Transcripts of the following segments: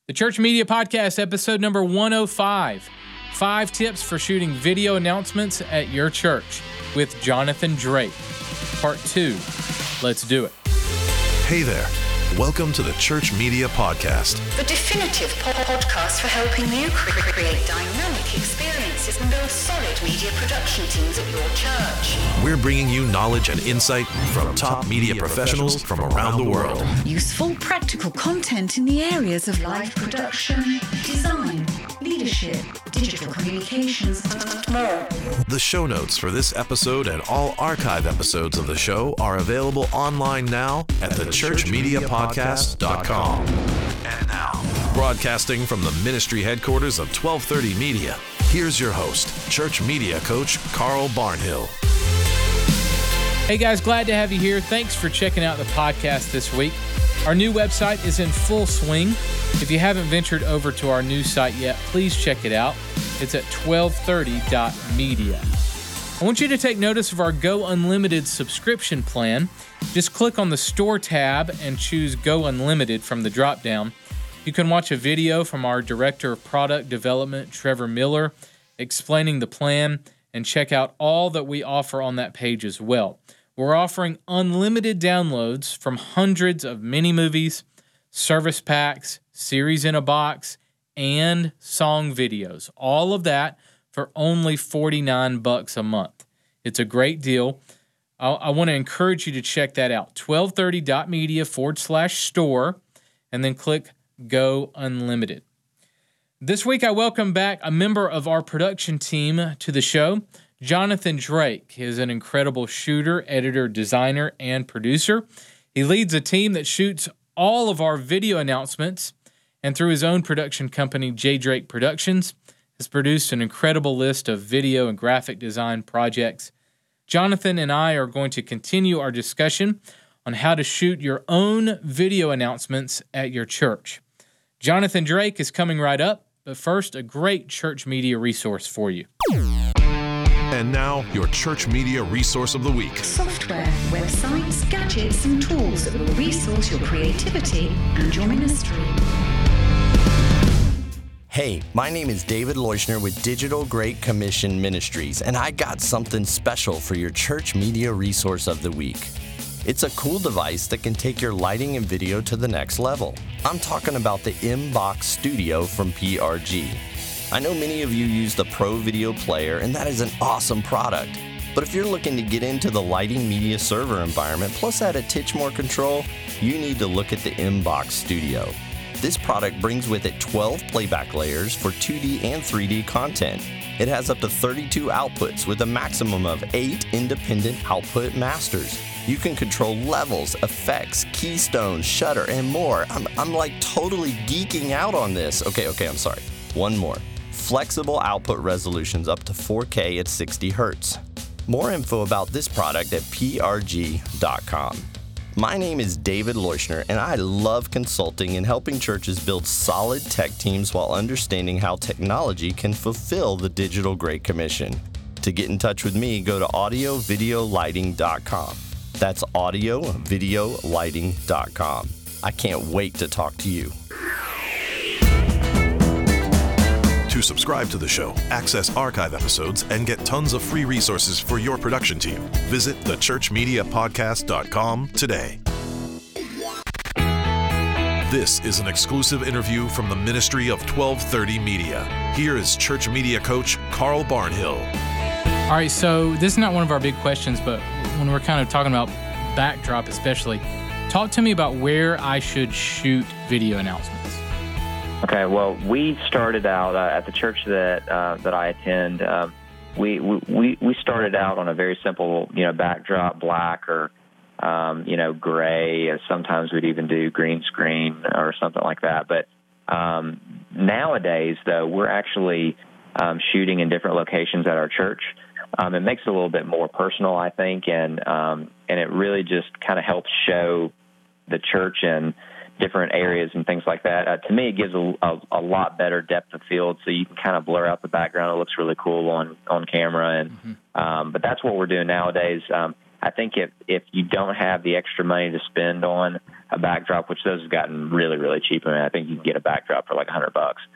The Church Media Podcast, episode number 105. 5 tips for shooting video announcements at your church with Jonathan Drake. Part 2. Let's do it. Hey there. Welcome to the Church Media Podcast. The definitive podcast for helping you create dynamic experiences and build solid media production teams at your church. We're bringing you knowledge and insight from top media professionals from around the world. Useful, practical content in the areas of live production, design, leadership, digital communications, and more. The show notes for this episode and all archive episodes of the show are available online now at thechurchmediapodcast.com. And now, broadcasting from the ministry headquarters of 1230 Media, here's your host, Church Media Coach Carl Barnhill. Hey guys, glad to have you here. Thanks for checking out the podcast this week. Our new website is in full swing. If you haven't ventured over to our new site yet, please check it out. It's at 1230.media. I want you to take notice of our Go Unlimited subscription plan. Just click on the Store tab and choose Go Unlimited from the drop-down. You can watch a video from our Director of Product Development, Trevor Miller, explaining the plan, and check out all that we offer on that page as well. We're offering unlimited downloads from hundreds of mini-movies, service packs, series in a box, and song videos. All of that for only $49 a month. It's a great deal. I want to encourage you to check that out. 1230.media/store, and then click Go Unlimited. This week, I welcome back a member of our production team to the show. Jonathan Drake. He is an incredible shooter, editor, designer, and producer. He leads a team that shoots all of our video announcements, and through his own production company, J. Drake Productions, has produced an incredible list of video and graphic design projects. Jonathan and I are going to continue our discussion on how to shoot your own video announcements at your church. Jonathan Drake is coming right up, but first, a great church media resource for you. And now, your Church Media Resource of the Week. Software, websites, gadgets, and tools that will resource your creativity and your ministry. Hey, my name is David Leuschner with Digital Great Commission Ministries, and I got something special for your Church Media Resource of the Week. It's a cool device that can take your lighting and video to the next level. I'm talking about the MBox Studio from PRG. I know many of you use the Pro Video Player, and that is an awesome product. But if you're looking to get into the lighting media server environment, plus add a titch more control, you need to look at the MBox Studio. This product brings with it 12 playback layers for 2D and 3D content. It has up to 32 outputs with a maximum of 8 independent output masters. You can control levels, effects, keystones, shutter, and more. I'm like totally geeking out on this. Okay, I'm sorry. One more. Flexible output resolutions up to 4K at 60 Hz. More info about this product at prg.com. My name is David Leuschner, and I love consulting and helping churches build solid tech teams while understanding how technology can fulfill the Digital Great Commission. To get in touch with me, go to audiovideolighting.com. That's audiovideolighting.com. I can't wait to talk to you. To subscribe to the show, access archive episodes, and get tons of free resources for your production team, visit thechurchmediapodcast.com today. This is an exclusive interview from the ministry of 1230 Media. Here is Church Media Coach Carl Barnhill. All right, so this is not one of our big questions, but when we're kind of talking about backdrop especially, talk to me about where I should shoot video announcements. Okay, well, we started out at the church that I attend. We started out on a very simple, backdrop, black or gray. Sometimes we'd even do green screen or something like that. But nowadays, though, we're actually shooting in different locations at our church. It makes it a little bit more personal, I think, and it really just kind of helps show the church in different areas and things like that. To me, it gives a lot better depth of field, so you can kind of blur out the background. It looks really cool on camera, and but that's what we're doing nowadays. I think if you don't have the extra money to spend on a backdrop, which those have gotten really, really cheap. I mean, I think you can get a backdrop for like $100.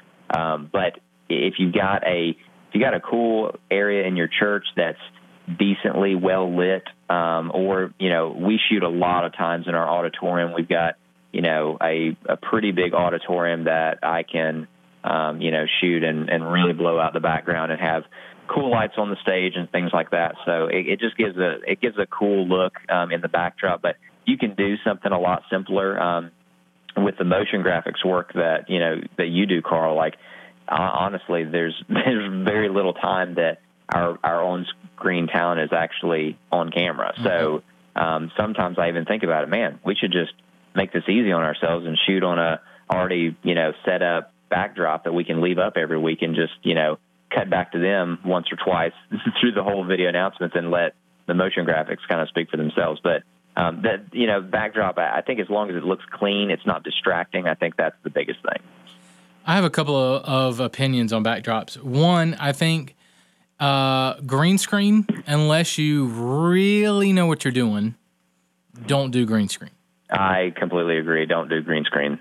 But if you got a cool area in your church that's decently well lit, or, you know, we shoot a lot of times in our auditorium. We've got, you know, a pretty big auditorium that I can, you know, shoot and really blow out the background and have cool lights on the stage and things like that. So it just gives a cool look in the backdrop. But you can do something a lot simpler with the motion graphics work that you do, Carl. Like, honestly, there's very little time that our on-screen talent is actually on camera. So sometimes I even think about it, man, we should just make this easy on ourselves and shoot on a already, you know, set up backdrop that we can leave up every week and just, you know, cut back to them once or twice through the whole video announcements and let the motion graphics kind of speak for themselves. But that, you know, backdrop, I think as long as it looks clean, it's not distracting, I think that's the biggest thing. I have a couple of opinions on backdrops. One, I think green screen, unless you really know what you're doing, don't do green screen. I completely agree. Don't do green screen.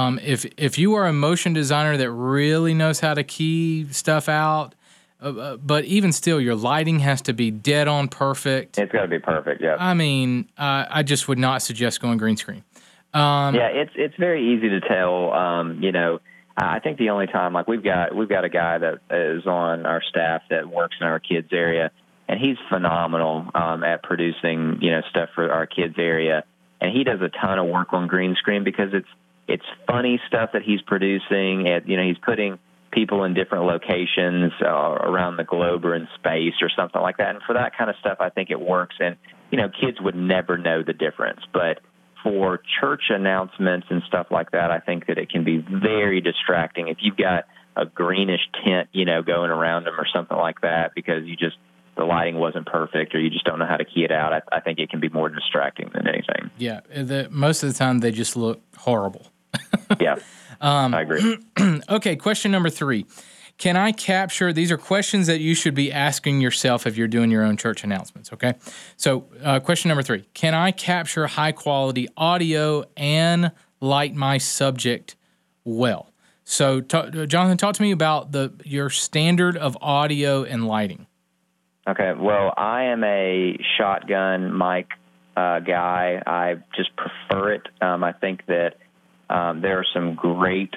If you are a motion designer that really knows how to key stuff out, but even still, your lighting has to be dead on perfect. It's got to be perfect, yeah. I mean, I just would not suggest going green screen. Yeah, it's very easy to tell. You know, I think the only time, like we've got a guy that is on our staff that works in our kids area, and he's phenomenal at producing, you know, stuff for our kids area, and he does a ton of work on green screen because it's funny stuff that he's producing. And, you know, he's putting people in different locations around the globe or in space or something like that. And for that kind of stuff, I think it works. And, you know, kids would never know the difference. But for church announcements and stuff like that, I think that it can be very distracting if you've got a greenish tint, you know, going around them or something like that because the lighting wasn't perfect or you just don't know how to key it out. I think it can be more distracting than anything. Yeah, most of the time they just look horrible. Yeah, I agree. Okay, question number 3. Can I capture, these are questions that you should be asking yourself if you're doing your own church announcements, okay? So question number 3, can I capture high-quality audio and light my subject well? So, Jonathan, talk to me about your standard of audio and lighting. Okay, well, I am a shotgun mic guy. I just prefer it. I think that there are some great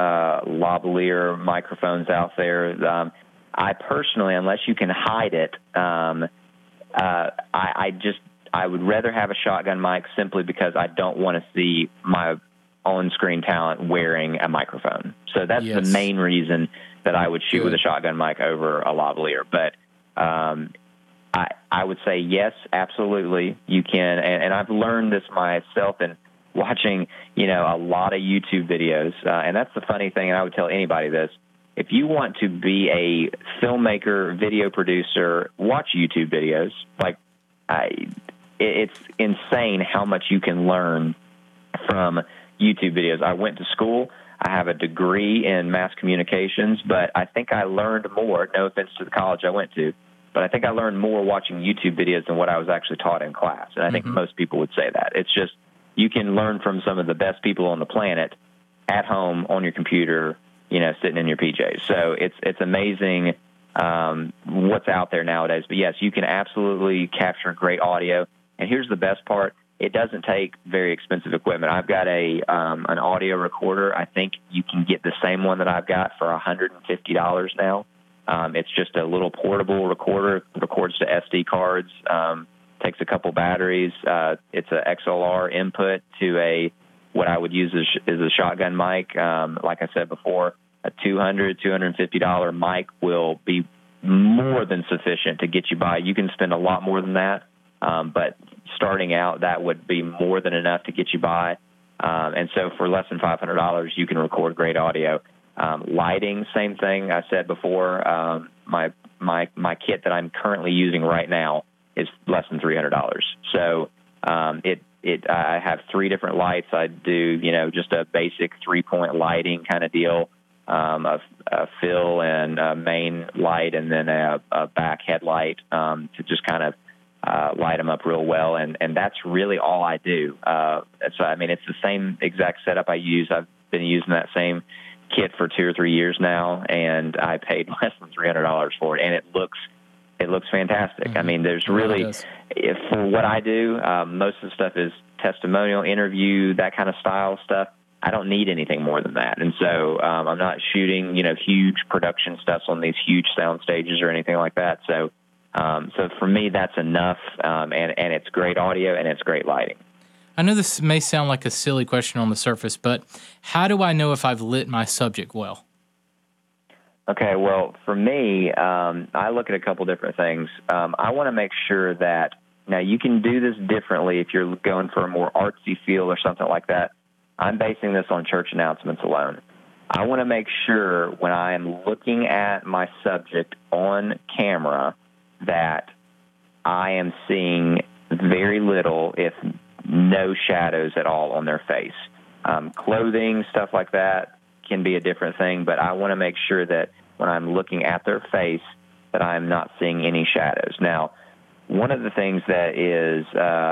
lavalier microphones out there. I personally, unless you can hide it, I would rather have a shotgun mic simply because I don't want to see my on-screen talent wearing a microphone. So that's the main reason that I would shoot with a shotgun mic over a lavalier. But I would say yes, absolutely, you can. And I've learned this myself in watching, you know, a lot of YouTube videos. And that's the funny thing, and I would tell anybody this. If you want to be a filmmaker, video producer, watch YouTube videos. Like, it's insane how much you can learn from YouTube videos. I went to school. I have a degree in mass communications, but I think I learned more, no offense to the college I went to, but I think I learned more watching YouTube videos than what I was actually taught in class. And I think most people would say that. It's just, you can learn from some of the best people on the planet at home on your computer, you know, sitting in your PJs. So it's amazing what's out there nowadays. But yes, you can absolutely capture great audio. And here's the best part. It doesn't take very expensive equipment. I've got an audio recorder. I think you can get the same one that I've got for $150 now. It's just a little portable recorder. It records to SD cards, takes a couple batteries. It's an XLR input to what I would use is a shotgun mic. Like I said before, a $250 mic will be more than sufficient to get you by. You can spend a lot more than that, but starting out, that would be more than enough to get you by. And so for less than $500, you can record great audio. Lighting, same thing I said before. My kit that I'm currently using right now is less than $300. So I have 3 different lights. I do, you know, just a basic 3-point lighting kind of deal, a fill and a main light, and then a back headlight to just kind of light them up real well, and that's really all I do. So, I mean, it's the same exact setup I use. I've been using that same kit for 2 or 3 years now, and I paid less than $300 for it, and it looks fantastic. Mm-hmm. I mean, there's really, for what I do, most of the stuff is testimonial, interview, that kind of style stuff. I don't need anything more than that. And so I'm not shooting, huge production stuff on these huge sound stages or anything like that. So for me, that's enough, and it's great audio and it's great lighting. I know this may sound like a silly question on the surface, but how do I know if I've lit my subject well? Okay, well, for me, I look at a couple different things. I want to make sure that, now you can do this differently if you're going for a more artsy feel or something like that. I'm basing this on church announcements alone. I want to make sure when I am looking at my subject on camera that I am seeing very little, if no shadows at all on their face. Clothing, stuff like that can be a different thing, but I want to make sure that when I'm looking at their face that I'm not seeing any shadows. Now, one of the things that is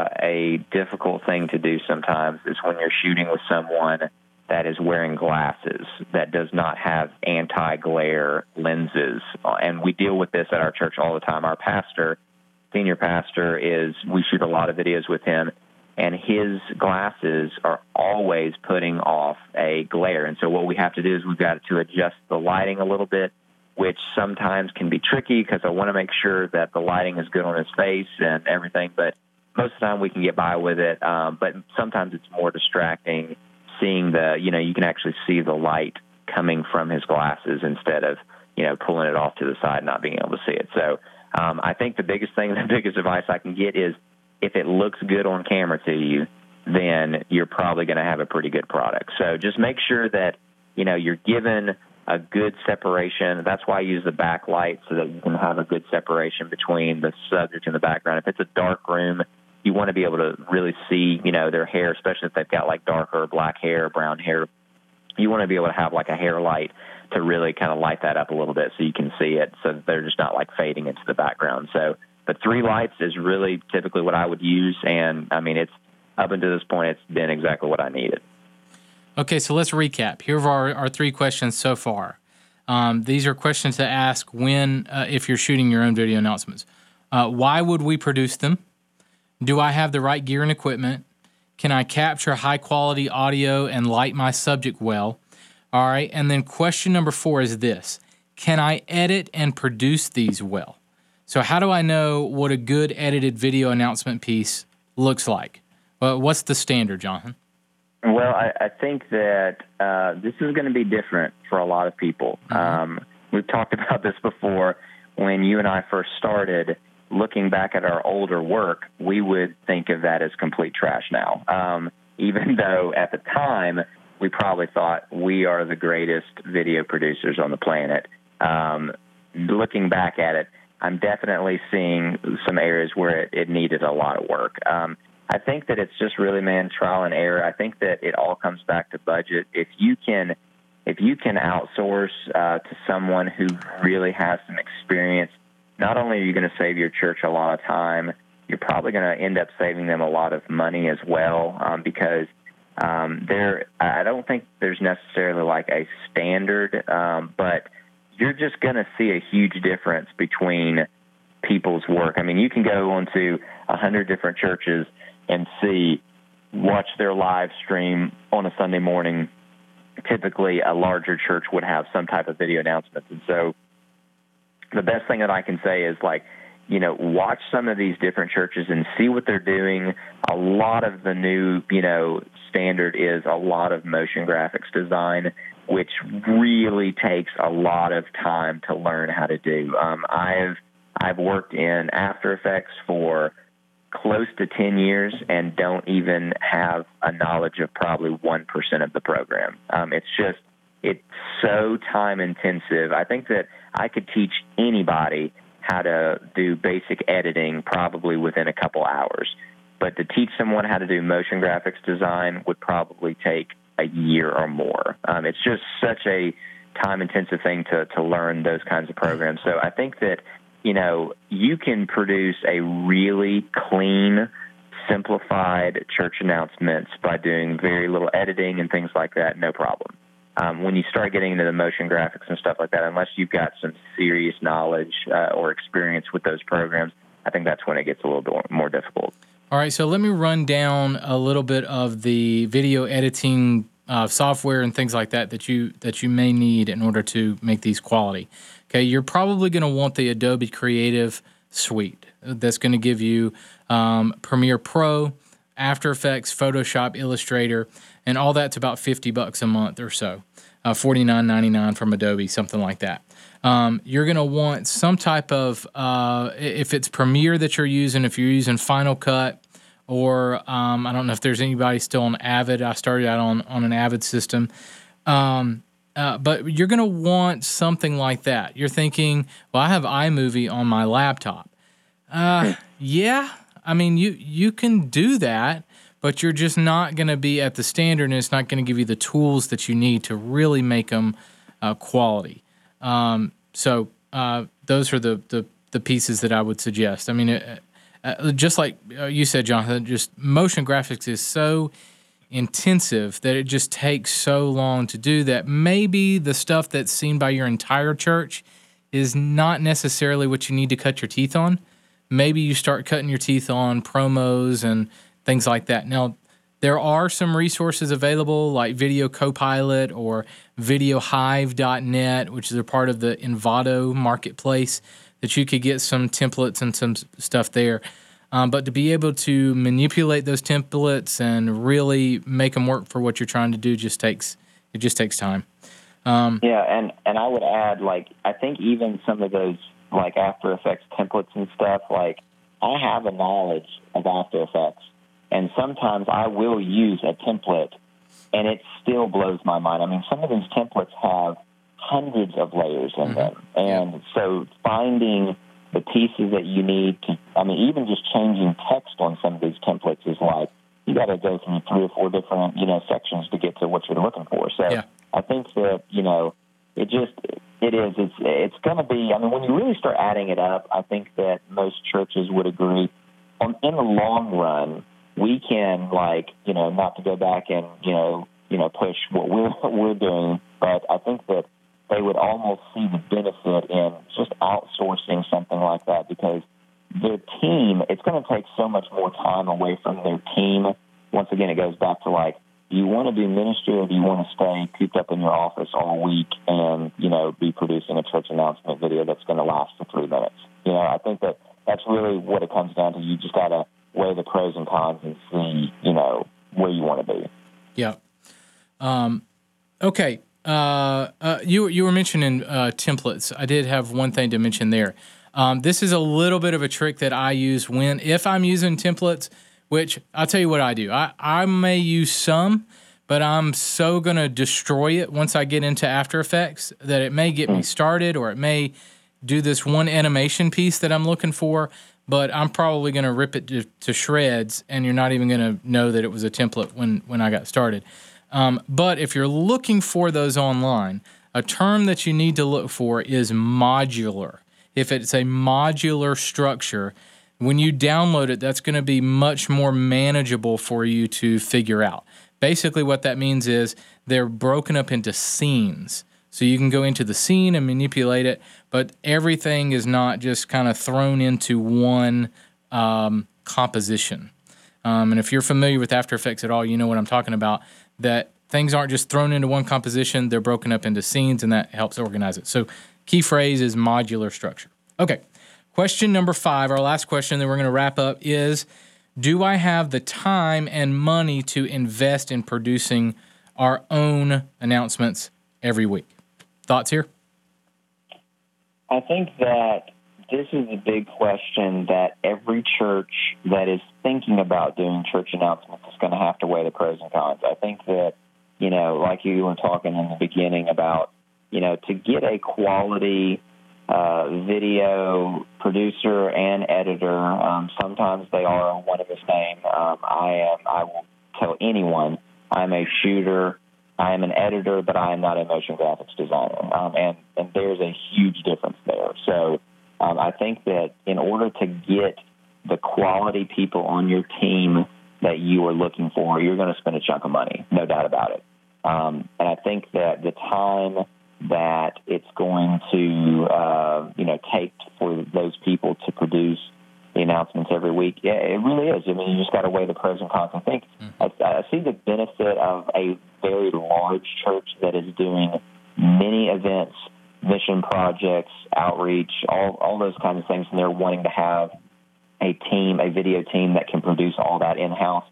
a difficult thing to do sometimes is when you're shooting with someone that is wearing glasses, that does not have anti-glare lenses. And we deal with this at our church all the time. Our pastor, senior pastor, we shoot a lot of videos with him, and his glasses are always putting off a glare. And so what we have to do is we've got to adjust the lighting a little bit, which sometimes can be tricky because I want to make sure that the lighting is good on his face and everything. But most of the time we can get by with it. But sometimes it's more distracting seeing you can actually see the light coming from his glasses instead of, pulling it off to the side and not being able to see it. So I think the biggest advice I can get is if it looks good on camera to you, then you're probably going to have a pretty good product. So just make sure that, you're given a good separation. That's why I use the backlight, so that you can have a good separation between the subject and the background. If it's a dark room, you want to be able to really see, their hair, especially if they've got like darker black hair, brown hair. You want to be able to have like a hair light to really kind of light that up a little bit so you can see it, so that they're just not like fading into the background. So, but 3 lights is really typically what I would use, and I mean, it's up until this point, it's been exactly what I needed. Okay, so let's recap. Here are our 3 questions so far. These are questions to ask when, if you're shooting your own video announcements. Why would we produce them? Do I have the right gear and equipment? Can I capture high-quality audio and light my subject well? All right, and then question number 4 is this. Can I edit and produce these well? So how do I know what a good edited video announcement piece looks like? Well, what's the standard, Jonathan? Well, I think that this is going to be different for a lot of people. We've talked about this before. When you and I first started, looking back at our older work, we would think of that as complete trash now, even though at the time we probably thought we are the greatest video producers on the planet. Looking back at it, I'm definitely seeing some areas where it needed a lot of work. I think that it's just really, trial and error. I think that it all comes back to budget. If you can outsource to someone who really has some experience, not only are you going to save your church a lot of time, you're probably going to end up saving them a lot of money as well, because I don't think there's necessarily like a standard, but you're just going to see a huge difference between people's work. I mean, you can go onto 100 different churches and watch their live stream on a Sunday morning. Typically, a larger church would have some type of video announcements. And so the best thing that I can say is, watch some of these different churches and see what they're doing. A lot of the new, standard is a lot of motion graphics design, which really takes a lot of time to learn how to do. I've worked in After Effects for close to 10 years and don't even have a knowledge of probably 1% of the program. It's so time intensive. I think that I could teach anybody how to do basic editing probably within a couple hours. But to teach someone how to do motion graphics design would probably take a year or more. It's just such a time intensive thing to learn those kinds of programs. So I think that you can produce a really clean, simplified church announcements by doing very little editing and things like that, no problem. When you start getting into the motion graphics and stuff like that, unless you've got some serious knowledge or experience with those programs, I think that's when it gets a little bit more difficult. All right, so let me run down a little bit of the video editing software and things like that you may need in order to make these quality. Okay, you're probably going to want the Adobe Creative Suite. That's going to give you Premiere Pro, After Effects, Photoshop, Illustrator, and all that's about $50 a month or so, $49.99 from Adobe, something like that. You're going to want some type of, if it's Premiere that you're using, if you're using Final Cut, or I don't know if there's anybody still on Avid. I started out on an Avid system. But you're going to want something like that. You're thinking, well, I have iMovie on my laptop. Yeah, I mean, you can do that, but you're just not going to be at the standard, and it's not going to give you the tools that you need to really make them quality. So those are the pieces that I would suggest. I mean, just like you said, Jonathan, just motion graphics is so intensive that it just takes so long to do that. Maybe the stuff that's seen by your entire church is not necessarily what you need to cut your teeth on. Maybe you start cutting your teeth on promos and things like that. Now, there are some resources available like Video Copilot or VideoHive.net, which is a part of the Envato marketplace, that you could get some templates and some stuff there. But to be able to manipulate those templates and really make them work for what you're trying to do just takes time. Yeah, and I would add, like, I think even some of those, like, After Effects templates and stuff, like, I have a knowledge of After Effects, and sometimes I will use a template, and it still blows my mind. I mean, some of these templates have hundreds of layers in them, and so finding the pieces that you need to, I mean, even just changing text on some of these templates is like, you got to go through 3 or 4 different, sections to get to what you're looking for. So I think that, it's going to be, I mean, when you really start adding it up, I think that most churches would agree in the long run, we can, not to go back and, push what we're doing, but I think that they would almost see the benefit in just outsourcing something like that, because their team, it's going to take so much more time away from their team. Once again, it goes back to, do you want to do ministry, or do you want to stay cooped up in your office all week and, be producing a church announcement video that's going to last for 3 minutes? I think that that's really what it comes down to. You just got to weigh the pros and cons and see, where you want to be. Yeah. Okay. You were mentioning templates. I did have one thing to mention there. This is a little bit of a trick that I use if I'm using templates, which I'll tell you what I do. I may use some, but I'm so going to destroy it once I get into After Effects that it may get me started, or it may do this one animation piece that I'm looking for, but I'm probably going to rip it to shreds, and you're not even going to know that it was a template when I got started. But if you're looking for those online, a term that you need to look for is modular. If it's a modular structure, when you download it, that's going to be much more manageable for you to figure out. Basically, what that means is they're broken up into scenes. So you can go into the scene and manipulate it, but everything is not just kind of thrown into one composition. And if you're familiar with After Effects at all, you know what I'm talking about, that things aren't just thrown into one composition, they're broken up into scenes, and that helps organize it. So key phrase is modular structure. Okay, question number 5, our last question that we're going to wrap up is, do I have the time and money to invest in producing our own announcements every week? Thoughts here? I think that this is a big question that every church that is thinking about doing church announcements is going to have to weigh the pros and cons. I think that, like you were talking in the beginning about, to get a quality video producer and editor, sometimes they are one and the same. I will tell anyone, I'm a shooter, I am an editor, but I am not a motion graphics designer. And there's a huge difference there. So I think that in order to get the quality people on your team that you are looking for, you're going to spend a chunk of money, no doubt about it. And I think that the time that it's going to, take for those people to produce the announcements every week, yeah, it really is. I mean, you just got to weigh the pros and cons. I think I see the benefit of a very large church that is doing many events, mission projects, outreach, all those kinds of things, and they're wanting to have a video team that can produce all that in-house.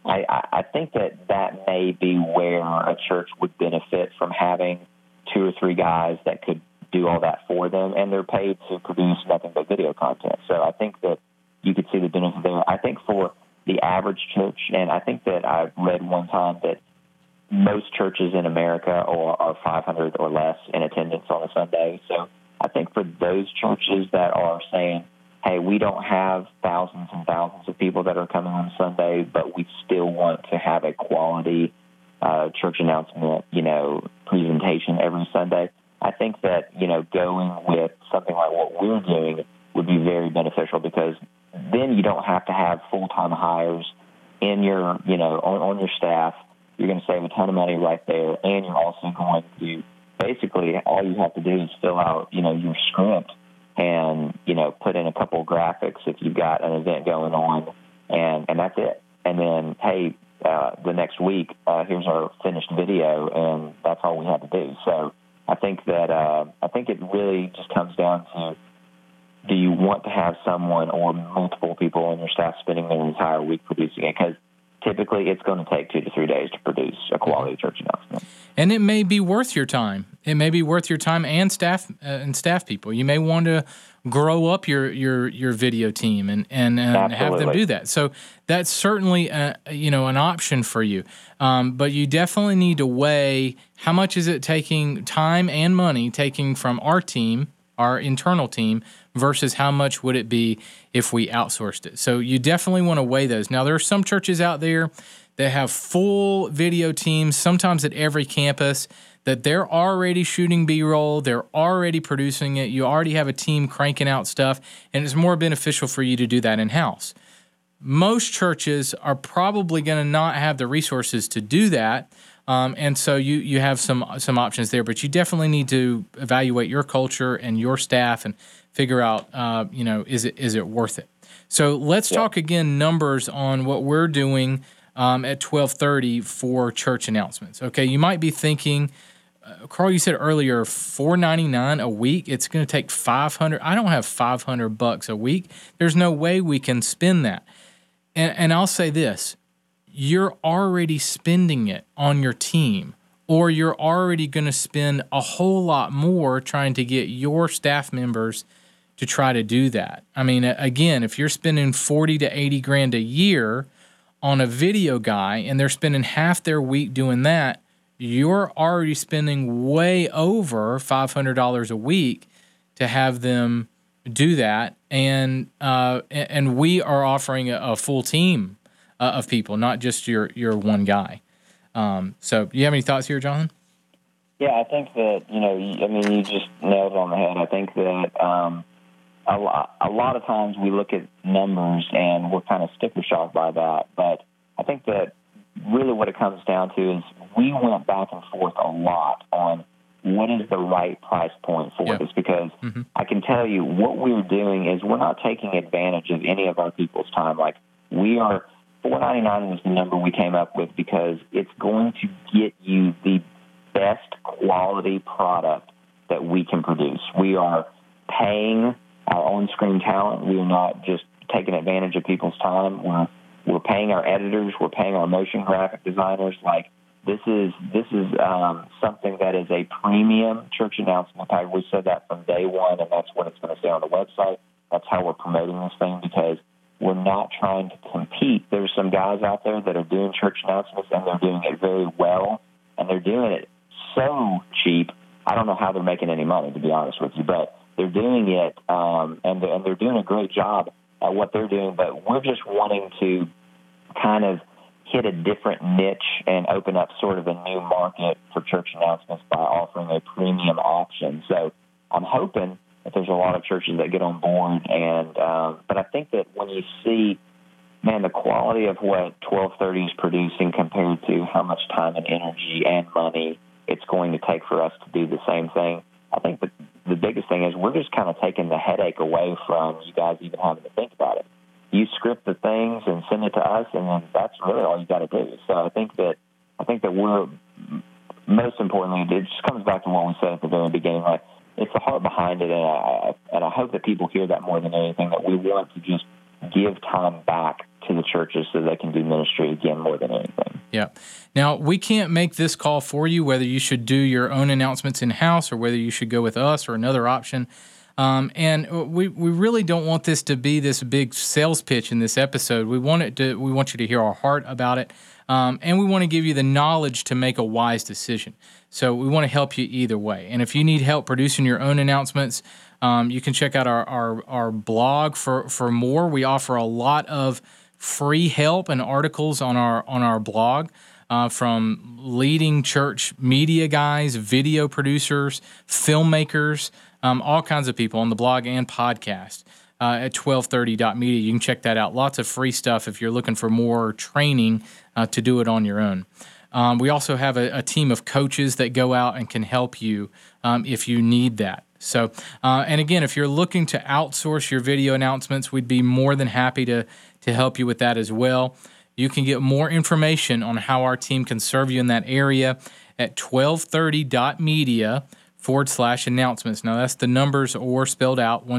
I think that may be where a church would benefit from having 2 or 3 guys that could do all that for them, and they're paid to produce nothing but video content. So I think that you could see the benefit there. I think for the average church, and I think that I read one time that most churches in America are 500 or less in attendance on a Sunday. So I think for those churches that are saying, hey, we don't have thousands and thousands of people that are coming on Sunday, but we still want to have a quality church announcement, presentation every Sunday, I think that, going with something like what we're doing would be very beneficial, because then you don't have to have full-time hires in your, on your staff. You're going to save a ton of money right there, and you're also going to basically all you have to do is fill out, your script and, put in a couple of graphics if you've got an event going on, and that's it. And then, hey, the next week, here's our finished video, and that's all we have to do. So I think that I think it really just comes down to, do you want to have someone or multiple people on your staff spending their entire week producing it? Because typically it's going to take 2 to 3 days to produce a quality church announcement. And it may be worth your time. It may be worth your time and staff people. You may want to grow up your video team and have them do that. So that's certainly an option for you. But you definitely need to weigh how much is it taking time and money taking from our team, our internal team, versus how much would it be if we outsourced it. So you definitely want to weigh those. Now, there are some churches out there that have full video teams, sometimes at every campus, that they're already shooting B-roll, they're already producing it, you already have a team cranking out stuff, and it's more beneficial for you to do that in-house. Most churches are probably going to not have the resources to do that, and so you have some options there, but you definitely need to evaluate your culture and your staff and figure out, is it worth it? So let's talk again numbers on what we're doing at 12:30 for church announcements. Okay, you might be thinking, Carl, you said earlier, $4.99 a week. It's going to take $500. I don't have $500 a week. There's no way we can spend that. And I'll say this: you're already spending it on your team, or you're already going to spend a whole lot more trying to get your staff members to try to do that. I mean, again, if you're spending $40 to $80 a year on a video guy and they're spending half their week doing that, you're already spending way over $500 a week to have them do that. And we are offering a full team of people, not just your one guy. So do you have any thoughts here, Jonathan? Yeah, I think that, you just nailed it on the head. I think that a lot of times we look at numbers and we're kind of sticker shock by that. But I think that really what it comes down to is we went back and forth a lot on what is the right price point for this, because I can tell you what we're doing is we're not taking advantage of any of our people's time. Like, we are, $4.99 was the number we came up with because it's going to get you the best quality product that we can produce. We are paying our on-screen talent. We are not just taking advantage of people's time. We're paying our editors. We're paying our motion graphic designers. Like, this is something that is a premium church announcement. We said that from day one, and that's what it's going to say on the website. That's how we're promoting this thing, because we're not trying to compete. There's some guys out there that are doing church announcements, and they're doing it very well, and they're doing it so cheap. I don't know how they're making any money, to be honest with you, but they're doing it, and they're doing a great job at what they're doing. But we're just wanting to kind of hit a different niche and open up sort of a new market for church announcements by offering a premium option. So I'm hoping that there's a lot of churches that get on board. And but I think that when you see, man, the quality of what 1230 is producing compared to how much time and energy and money it's going to take for us to do the same thing, I think that the biggest thing is we're just kind of taking the headache away from you guys even having to think about it. You script the things and send it to us, and then that's really all you got to do. So I think that we're, most importantly, it just comes back to what we said at the very beginning. Like, it's the heart behind it, and I hope that people hear that more than anything, that we want to just give time back to the churches so they can do ministry again more than anything. Yeah. Now, we can't make this call for you, whether you should do your own announcements in-house or whether you should go with us or another option. And we really don't want this to be this big sales pitch in this episode. We want you to hear our heart about it, and we want to give you the knowledge to make a wise decision. So we want to help you either way. And if you need help producing your own announcements, you can check out our blog for more. We offer a lot of free help and articles on our blog. From leading church media guys, video producers, filmmakers, all kinds of people on the blog and podcast at 1230.media. You can check that out. Lots of free stuff if you're looking for more training to do it on your own. We also have a team of coaches that go out and can help you if you need that. So, and again, if you're looking to outsource your video announcements, we'd be more than happy to help you with that as well. You can get more information on how our team can serve you in that area at 1230.media/announcements. Now, that's the numbers or spelled out,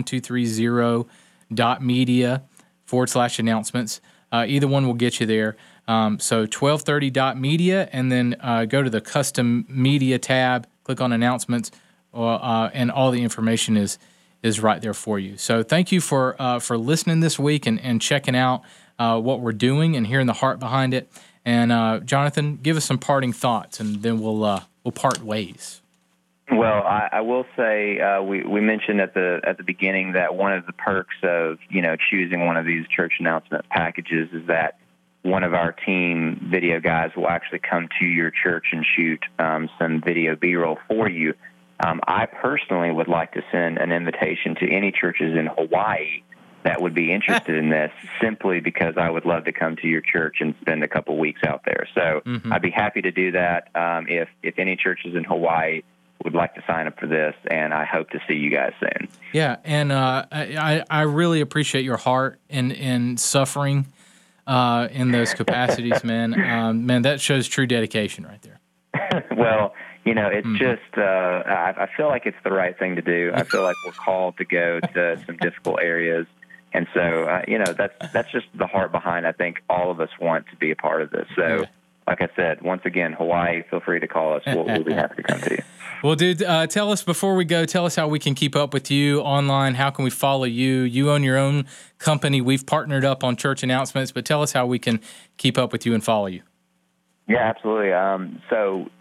1230.media/announcements. Either one will get you there. So 1230.media, and then go to the custom media tab, click on announcements, and all the information is right there for you. So thank you for listening this week and checking out what we're doing and hearing the heart behind it. And Jonathan, give us some parting thoughts, and then we'll part ways. Well, I will say we mentioned at the beginning that one of the perks of choosing one of these church announcement packages is that one of our team video guys will actually come to your church and shoot some video B-roll for you. I personally would like to send an invitation to any churches in Hawaii that would be interested in this, simply because I would love to come to your church and spend a couple weeks out there. So I'd be happy to do that if any churches in Hawaii would like to sign up for this, and I hope to see you guys soon. Yeah, and I really appreciate your heart and suffering in those capacities, man. Man, that shows true dedication right there. Well, it's just, I feel like it's the right thing to do. I feel like we're called to go to some difficult areas. And so, that's just the heart behind, I think all of us want to be a part of this. So, like I said, once again, Hawaii, feel free to call us. We'll be happy to come to you. Well, dude, tell us before we go, tell us how we can keep up with you online. How can we follow you? You own your own company. We've partnered up on church announcements, but tell us how we can keep up with you and follow you. Yeah, absolutely. So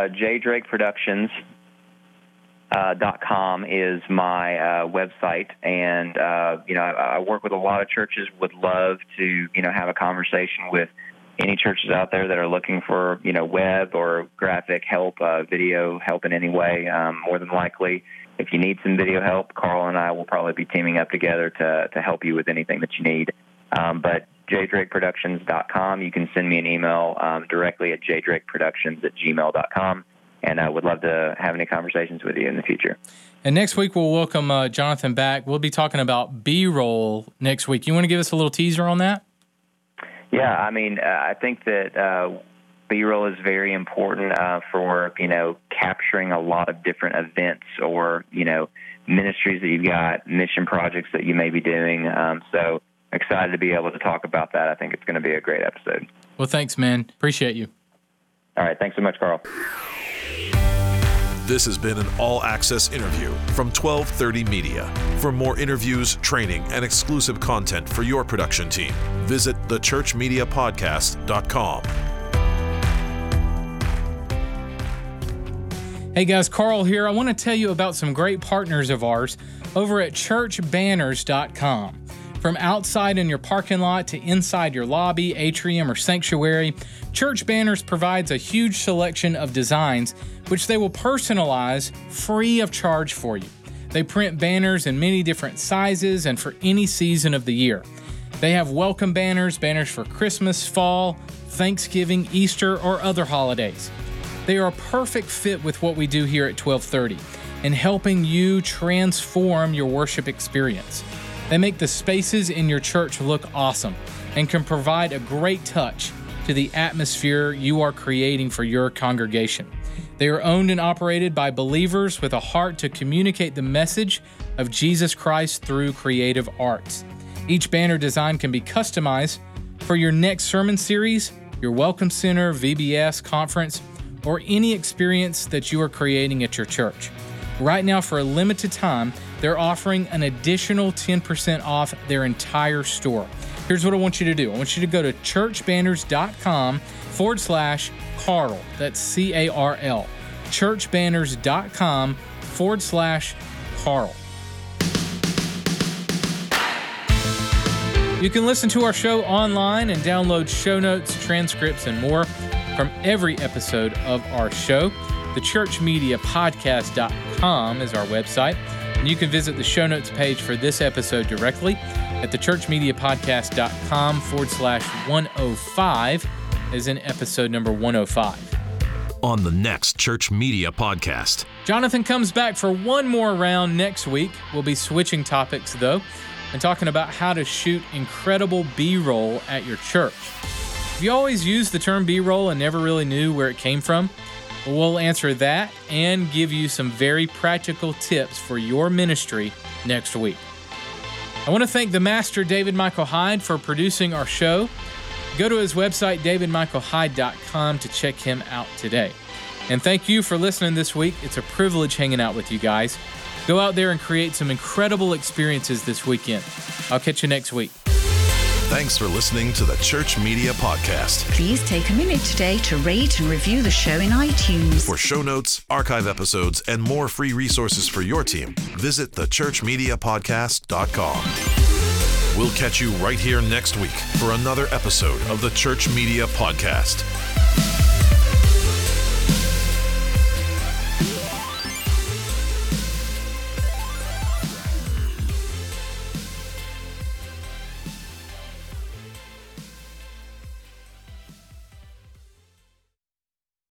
jdrakeproductions.com is my website, and I work with a lot of churches. Would love to have a conversation with any churches out there that are looking for web or graphic help, video help in any way. More than likely, if you need some video help, Carl and I will probably be teaming up together to help you with anything that you need. But jdrakeproductions.com, you can send me an email directly at jdrakeproductions@gmail.com. And I would love to have any conversations with you in the future. And next week, we'll welcome Jonathan back. We'll be talking about B-roll next week. You want to give us a little teaser on that? Yeah, I mean, I think that B-roll is very important for, capturing a lot of different events or, ministries that you've got, mission projects that you may be doing. So excited to be able to talk about that. I think it's going to be a great episode. Well, thanks, man. Appreciate you. All right. Thanks so much, Carl. This has been an all-access interview from 1230 Media. For more interviews, training, and exclusive content for your production team, visit thechurchmediapodcast.com. Hey guys, Carl here. I want to tell you about some great partners of ours over at churchbanners.com. From outside in your parking lot to inside your lobby, atrium, or sanctuary, Church Banners provides a huge selection of designs which they will personalize free of charge for you. They print banners in many different sizes and for any season of the year. They have welcome banners for Christmas, fall, Thanksgiving, Easter, or other holidays. They are a perfect fit with what we do here at 1230 in helping you transform your worship experience. They make the spaces in your church look awesome and can provide a great touch to the atmosphere you are creating for your congregation. They are owned and operated by believers with a heart to communicate the message of Jesus Christ through creative arts. Each banner design can be customized for your next sermon series, your welcome center, VBS, conference, or any experience that you are creating at your church. Right now, for a limited time, they're offering an additional 10% off their entire store. Here's what I want you to do. I want you to go to churchbanners.com/Carl. That's CARL. churchbanners.com/Carl. You can listen to our show online and download show notes, transcripts, and more from every episode of our show. TheChurchMediaPodcast.com is our website, and you can visit the show notes page for this episode directly at TheChurchMediaPodcast.com/105, as in episode number 105. On the next Church Media Podcast. Jonathan comes back for one more round next week. We'll be switching topics, though, and talking about how to shoot incredible B-roll at your church. Have you always used the term B-roll and never really knew where it came from? Well, we'll answer that and give you some very practical tips for your ministry next week. I want to thank the master, David Michael Hyde, for producing our show. Go to his website, davidmichaelhyde.com, to check him out today. And thank you for listening this week. It's a privilege hanging out with you guys. Go out there and create some incredible experiences this weekend. I'll catch you next week. Thanks for listening to the Church Media Podcast. Please take a minute today to rate and review the show in iTunes. For show notes, archive episodes, and more free resources for your team, visit thechurchmediapodcast.com. We'll catch you right here next week for another episode of the Church Media Podcast.